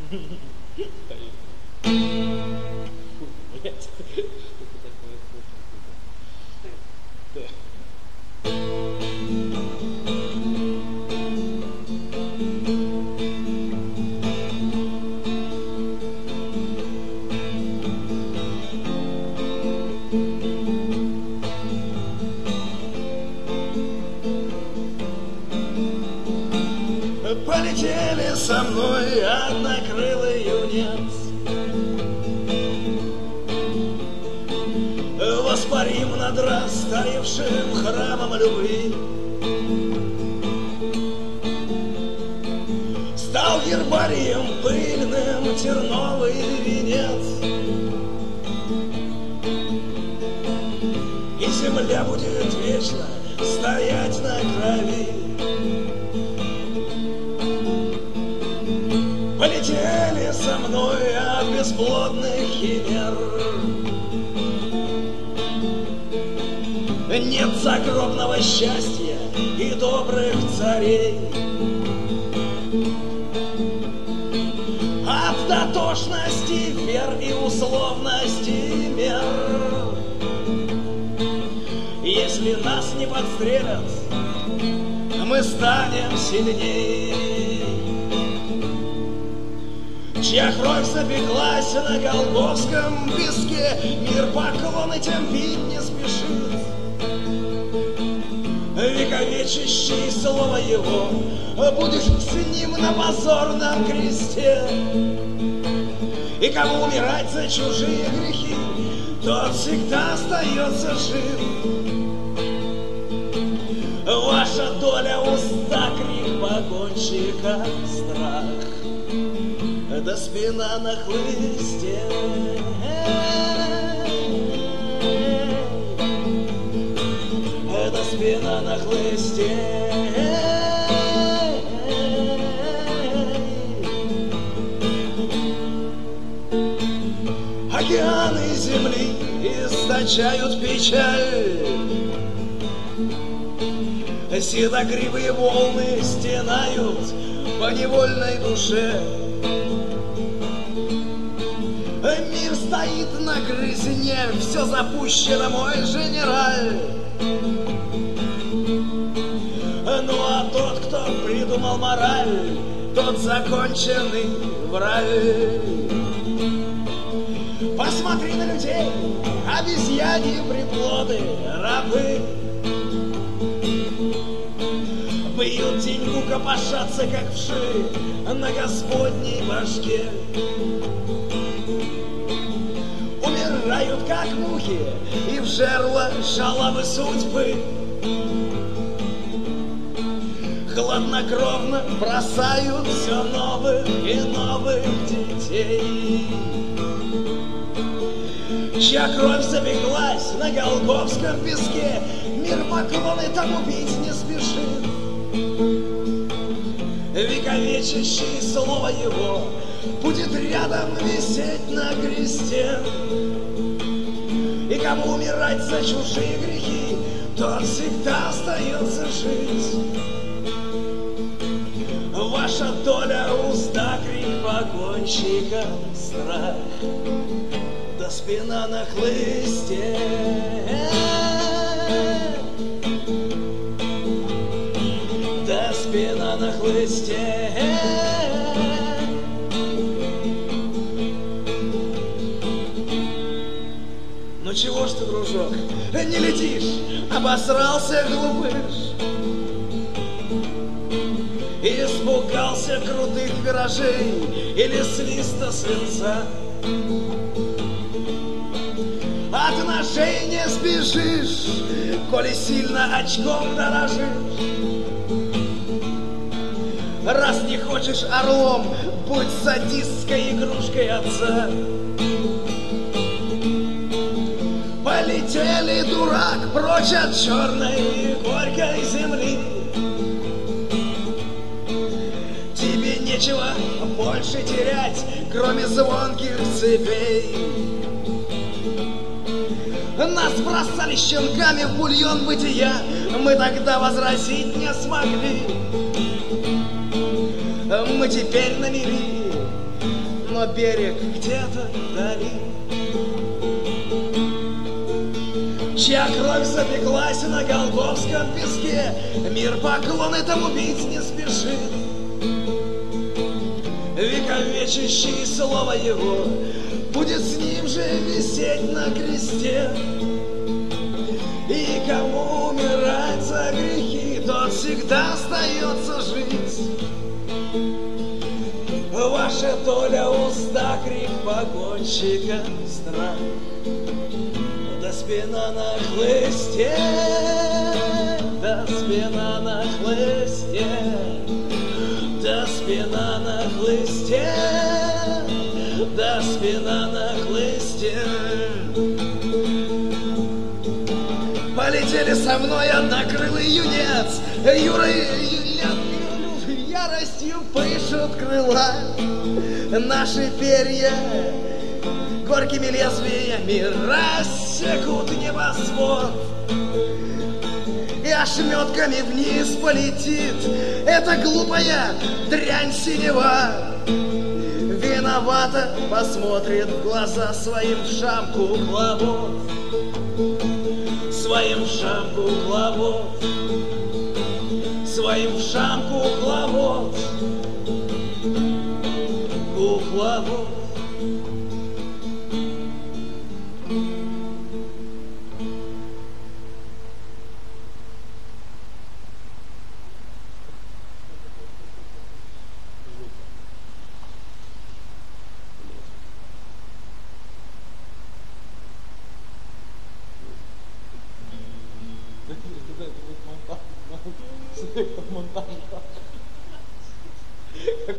Блять. Полетели со мной однокрылый юнец, воспарим над растаявшим храмом любви. Стал гербарием пыльным терновый венец, и земля будет вечно стоять на крови. Полетели со мной от бесплодных химер, нет загробного счастья и добрых царей. От дотошности вер и условности мер, если нас не подстрелят, мы станем сильней. Чья кровь запеклась на голгофском песке, мир поклоны тем бить не спешит. Вековечащий слово его, будешь с ним на позорном кресте. И кому умирать за чужие грехи, тот всегда остается жив. Ваша доля уста, крик погонщика, страх, да спина на хлысте. Да спина на хлысте. Океаны земли источают печаль, седокривые волны стенают по невольной душе. Мир стоит на грызне, все запущено, мой генераль. Ну а тот, кто придумал мораль, тот законченный враль. Посмотри на людей, обезьяньи приплоды, рабы. Бьют деньгу, копошатся, как вши, на Господней башке. Умирают, как мухи, и в жерло шалавы судьбы. Хладнокровно бросают все новых и новых детей. Чья кровь запеклась на голгофском песке, мир поклоны тому бить не спешит. Вековечащее слово его будет рядом висеть на кресте. И кому умирать за чужие грехи, тот всегда остается жить. Ваша доля уста, крик погонщика, страх, да спина на хлысте. Да спина на хлысте. Ну чего ж ты, дружок, не летишь, обосрался глупыш, испугался крутых виражей или свиста свинца. От ножей не сбежишь, коли сильно очком дорожишь. Раз не хочешь орлом, будь садистской игрушкой отца. Полетели, дурак, прочь от черной и горькой земли. Тебе нечего больше терять, кроме звонких цепей. Нас бросали щенками в бульон бытия, мы тогда возразить не смогли. Мы теперь на мели, но берег где-то вдали. Чья кровь запеклась на голгофском песке, мир поклоны тому бить не спешит. Вековечащее слово его будет с ним же висеть на кресте. И кому умирать за грехи, тот всегда остается жить. Ваша доля уста, крик погонщика, страх, да спина на хлысте, да спина на хлысте, да спина на хлысте, да спина на хлысте. Полетели со мной однокрылый юнец, Юра яростью пышут крыла. Наши перья горькими лезвиями рассекут небосвод, и ошметками вниз полетит эта глупая дрянь синева. Виновато посмотрит в глаза своим шамку кукловод, своим шамку кукловод, своим шамку кукловод, кукловод. Монтаж.